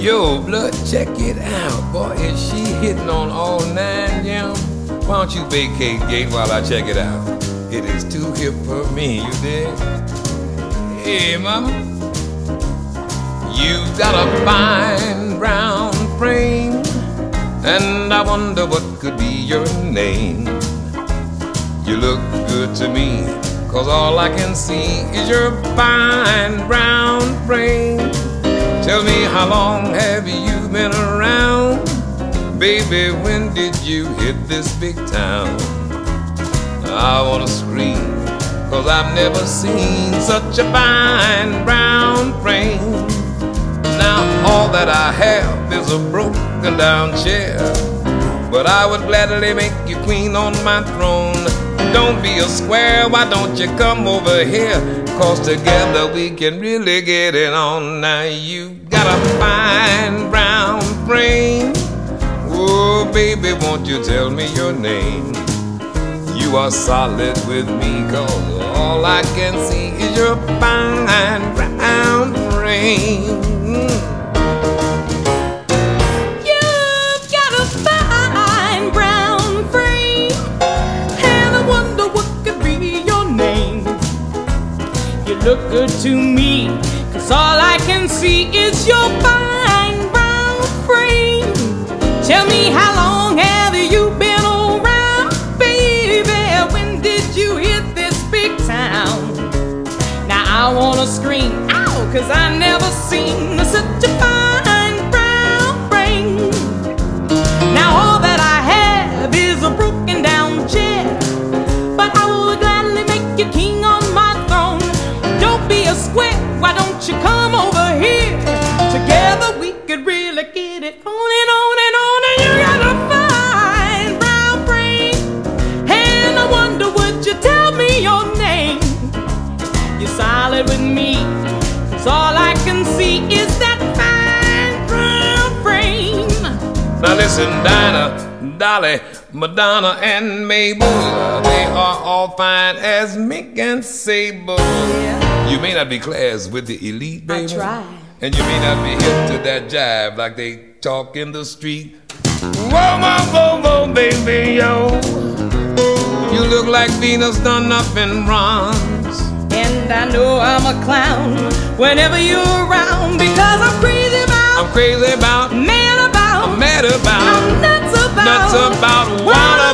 Yo, blood, check it out. Boy, is she hitting on all nine, Jim? Why don't you vacate gate while I check it out? It is too hip for me, you dig? Hey, mama. You've got a fine brown frame, and I wonder what could be your name. You look good to me, 'cause all I can see is your fine brown frame. Tell me, how long have you been around? Baby, when did you hit this big town? I wanna scream, 'cause I've never seen such a fine brown frame. Now all that I have is a broken down chair, but I would gladly make you queen on my throne. Don't be a square, why don't you come over here? 'Cause together we can really get it on. Now you got a fine brown frame. Oh baby, won't you tell me your name? You are solid with me, 'cause all I can see is your fine brown frame. You've got a fine brown frame, and I wonder what could be your name. You look good to me, 'cause all I can see is your fine brown frame. Tell me, how long have you been around, baby? When did you hit this big town? Now I wanna scream, ow, 'cause I never seen such a fine brown frame. Now all that I have is a broken down chair, but I will gladly make you king on my throne. Don't be a square, why don't you come over here? Together we could really get it on and on and on. And you got a fine brown frame, and I wonder, would you tell me your name? You're solid with me, 'cause all I can see is that fine brown frame. Now listen, Dinah, Dolly, Madonna, and Mabel, they are all fine as Mick and Sable. You may not be class with the elite, baby. I try. And you may not be hip to that jive like they talk in the street. Whoa, whoa, whoa, whoa, baby, yo. You look like Venus done up in bronze. And I know I'm a clown whenever you're around, because I'm crazy about, I'm crazy about, mad about, I'm mad about, I'm nuts about what